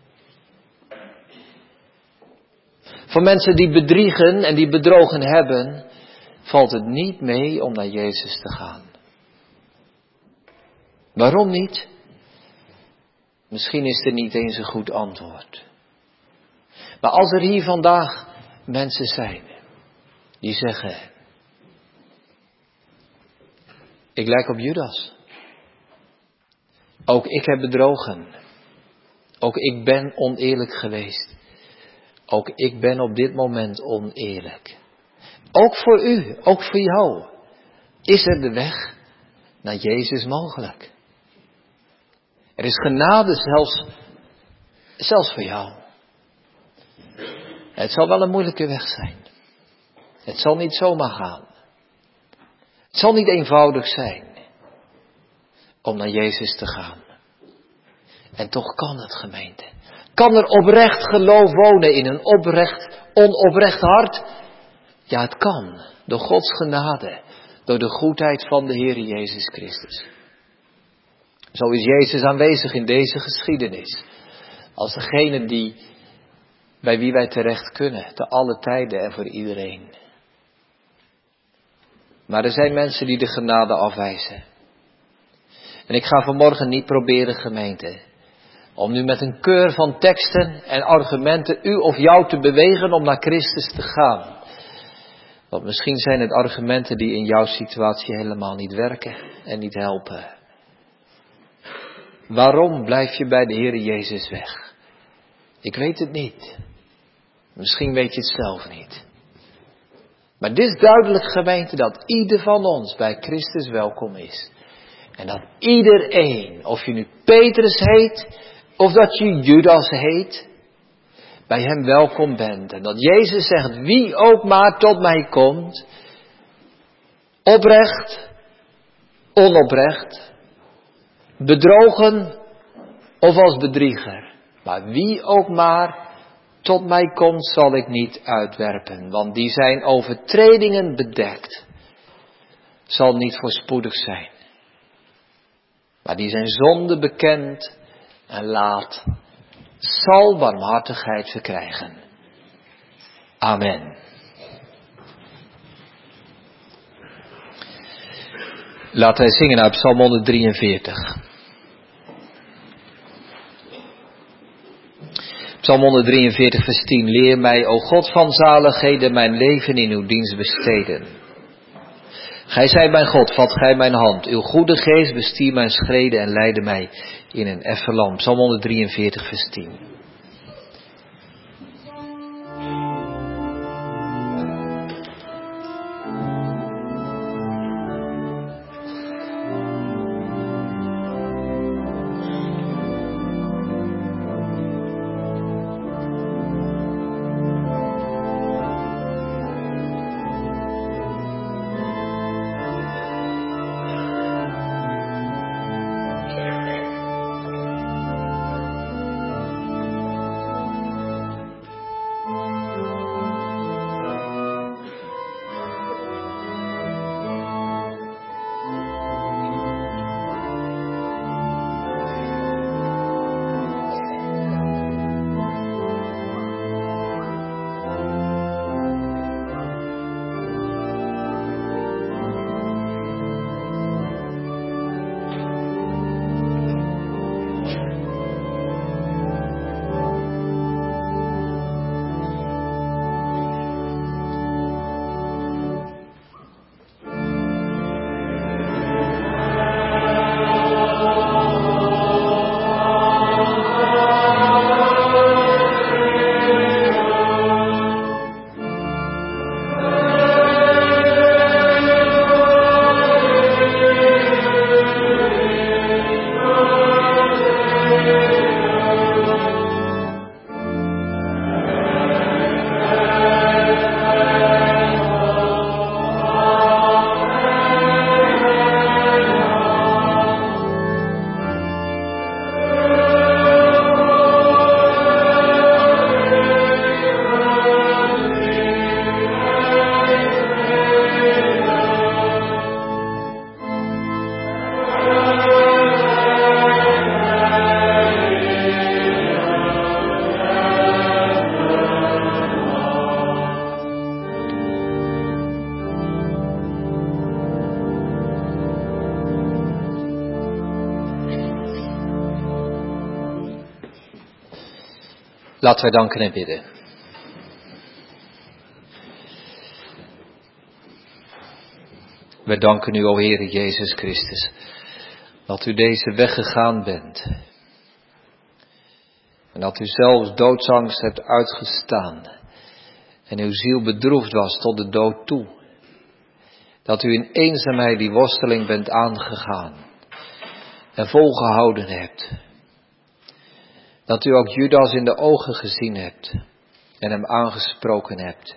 Voor mensen die bedriegen en die bedrogen hebben, valt het niet mee om naar Jezus te gaan. Waarom niet? Misschien is er niet eens een goed antwoord. Maar als er hier vandaag mensen zijn die zeggen, ik lijk op Judas. Ook ik heb bedrogen. Ook ik ben oneerlijk geweest. Ook ik ben op dit moment oneerlijk. Ook voor u, ook voor jou, is er de weg naar Jezus mogelijk. Er is genade zelfs voor jou. Het zal wel een moeilijke weg zijn. Het zal niet zomaar gaan. Het zal niet eenvoudig zijn om naar Jezus te gaan. En toch kan het, gemeente. Kan er oprecht geloof wonen in een onoprecht hart? Ja, het kan. Door Gods genade. Door de goedheid van de Heer Jezus Christus. Zo is Jezus aanwezig in deze geschiedenis. Als degene bij wie wij terecht kunnen. Te alle tijden en voor iedereen. Maar er zijn mensen die de genade afwijzen. En ik ga vanmorgen niet proberen, gemeente, om nu met een keur van teksten en argumenten u of jou te bewegen om naar Christus te gaan. Want misschien zijn het argumenten die in jouw situatie helemaal niet werken en niet helpen. Waarom blijf je bij de Heer Jezus weg? Ik weet het niet. Misschien weet je het zelf niet. Maar dit is duidelijk, gemeente, dat ieder van ons bij Christus welkom is. En dat iedereen, of je nu Petrus heet, of dat je Judas heet, bij hem welkom bent. En dat Jezus zegt, wie ook maar tot mij komt, oprecht, onoprecht, bedrogen of als bedrieger. Maar wie ook maar tot mij komt, zal ik niet uitwerpen. Want die zijn overtredingen bedekt. Zal niet voorspoedig zijn. Maar die zijn zonde bekend en laat, zal barmhartigheid verkrijgen. Amen. Laten wij zingen uit Psalm 143. Psalm 143 vers 10. Leer mij, o God van zaligheden, mijn leven in uw dienst besteden. Gij zijt mijn God, vat gij mijn hand. Uw goede geest bestier mijn schreden en leidde mij in een effen land. Psalm 143 vers 10. Laten wij danken en bidden. We danken u, o Heere Jezus Christus, dat u deze weg gegaan bent. En dat u zelfs doodsangst hebt uitgestaan. En uw ziel bedroefd was tot de dood toe. Dat u in eenzaamheid die worsteling bent aangegaan. En volgehouden hebt. Dat u ook Judas in de ogen gezien hebt. En hem aangesproken hebt.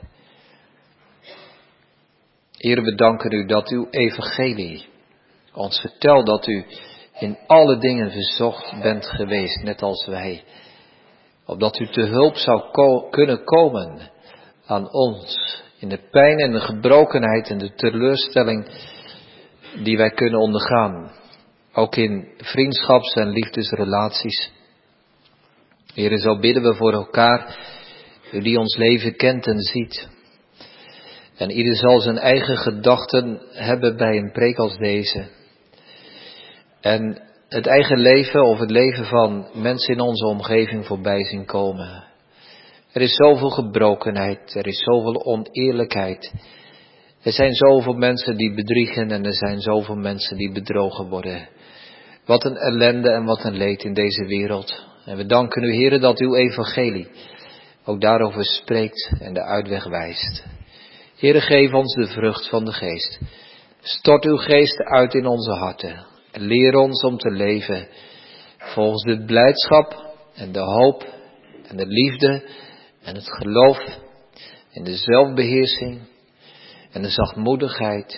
Heer, we danken u dat uw evangelie ons vertelt dat u in alle dingen verzocht bent geweest, net als wij. Opdat u te hulp zou kunnen komen aan ons in de pijn en de gebrokenheid en de teleurstelling die wij kunnen ondergaan. Ook in vriendschaps- en liefdesrelaties. Heer, zo bidden we voor elkaar, u die ons leven kent en ziet. En ieder zal zijn eigen gedachten hebben bij een preek als deze. En het eigen leven of het leven van mensen in onze omgeving voorbij zien komen. Er is zoveel gebrokenheid, er is zoveel oneerlijkheid. Er zijn zoveel mensen die bedriegen en er zijn zoveel mensen die bedrogen worden. Wat een ellende en wat een leed in deze wereld. En we danken u, Heere, dat uw evangelie ook daarover spreekt en de uitweg wijst. Heere, geef ons de vrucht van de geest. Stort uw geest uit in onze harten. En leer ons om te leven volgens de blijdschap en de hoop en de liefde en het geloof en de zelfbeheersing en de zachtmoedigheid.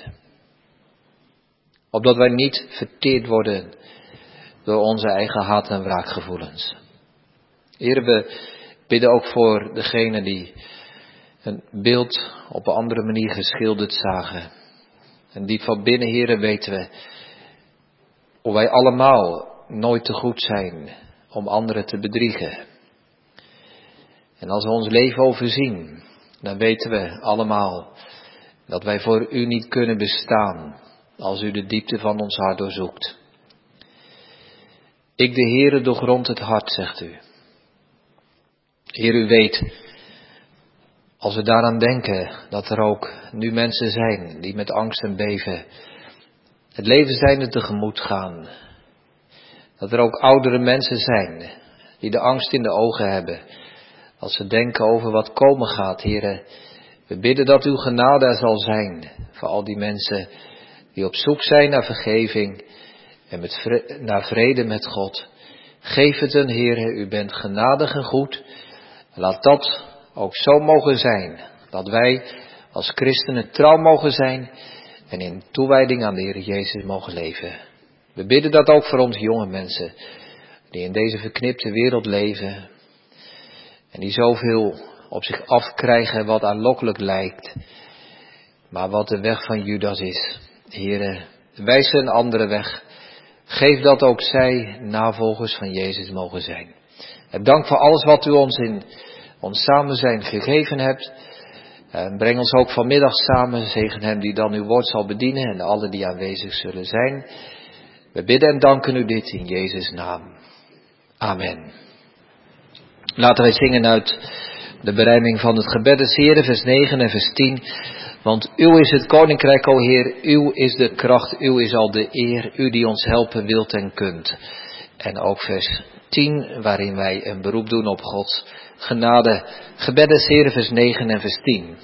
Opdat wij niet verteerd worden door onze eigen haat- en wraakgevoelens. Heere, we bidden ook voor degenen die een beeld op een andere manier geschilderd zagen. En die van binnen, Heere, weten we hoe wij allemaal nooit te goed zijn om anderen te bedriegen. En als we ons leven overzien, dan weten we allemaal dat wij voor u niet kunnen bestaan als u de diepte van ons hart doorzoekt. Ik, de Heere, doorgrond het hart, zegt u. Heer, u weet, als we daaraan denken, dat er ook nu mensen zijn die met angst en beven het leven zijnde tegemoet gaan. Dat er ook oudere mensen zijn die de angst in de ogen hebben als ze denken over wat komen gaat. Heere, we bidden dat uw genade er zal zijn voor al die mensen die op zoek zijn naar vergeving en naar vrede met God. Geef het hen, Heere, u bent genadig en goed. Laat dat ook zo mogen zijn, dat wij als christenen trouw mogen zijn en in toewijding aan de Heer Jezus mogen leven. We bidden dat ook voor ons jonge mensen, die in deze verknipte wereld leven en die zoveel op zich afkrijgen wat aanlokkelijk lijkt, maar wat de weg van Judas is. Heere, wijs een andere weg. Geef dat ook zij navolgers van Jezus mogen zijn. En dank voor alles wat u ons in ons samen zijn gegeven hebt. En breng ons ook vanmiddag samen. Zegen hem die dan uw woord zal bedienen en alle die aanwezig zullen zijn. We bidden en danken u dit in Jezus' naam. Amen. Laten wij zingen uit de berijming van het gebed des Heeren, vers 9 en vers 10. Want uw is het koninkrijk, o Heer, uw is de kracht, uw is al de eer, u die ons helpen wilt en kunt. En ook vers 10, waarin wij een beroep doen op Gods genade. Gebed des Heeren, vers 9 en vers 10.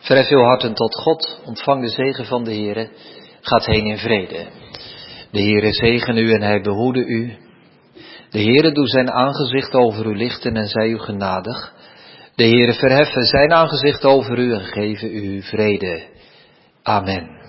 Verhef uw harten tot God, ontvang de zegen van de Heere, gaat heen in vrede. De Heere zegen u en hij behoede u. De Heere doe zijn aangezicht over u lichten en zij u genadig. De Heere verheffen zijn aangezicht over u en geven u vrede. Amen.